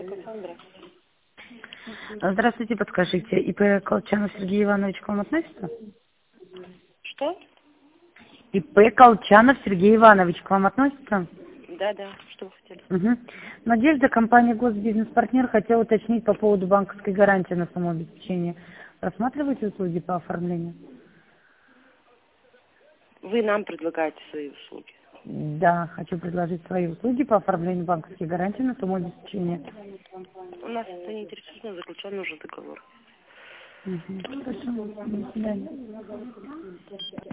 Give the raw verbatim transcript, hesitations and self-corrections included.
Кассандра. Здравствуйте, подскажите, ИП Колчанов Сергей Иванович к вам относится? Что? ИП Колчанов Сергей Иванович к вам относится? Да, да. Что вы хотели? Угу. Надежда, компания Госбизнес-партнер, хотела уточнить по поводу банковской гарантии на самообеспечение. Рассматриваете услуги по оформлению? Вы нам предлагаете свои услуги. Да, хочу предложить свои услуги по оформлению банковской гарантии на самообеспечение. У нас это не интересует, но заключен уже договор. Угу. Хорошо, до свидания.